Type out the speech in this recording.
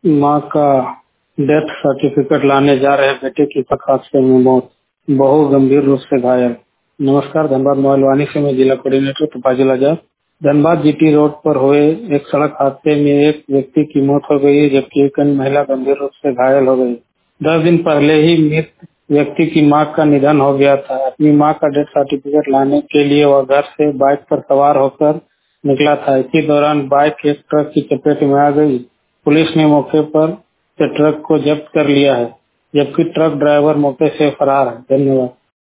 मां का death certificate लाने जा रहे बेटे की सड़क हादसे में मौत, बहू गंभीर रूप से घायल। नमस्कार, धनबाद मोबाइल वाणी से मैं जिला coordinator Tafazul Azad. Dhanbad GT road पर हुए एक सड़क हादसे में एक व्यक्ति की मौत हो गई है, जबकि एक अन्य महिला गंभीर रूप से घायल हो गई। 10 दिन पहले ही मृत व्यक्ति की मां का निधन हो गया था। अपनी मां का डेथ सर्टिफिकेट लाने के लिए वह घर से बाइक पर सवार होकर निकला था। इसी दौरान बाइक एक ट्रक की चपेट में आ गई। पुलिस ने मौके पर से ट्रक को जब्त कर लिया है, जबकि ट्रक ड्राइवर मौके से फरार है। धन्यवाद।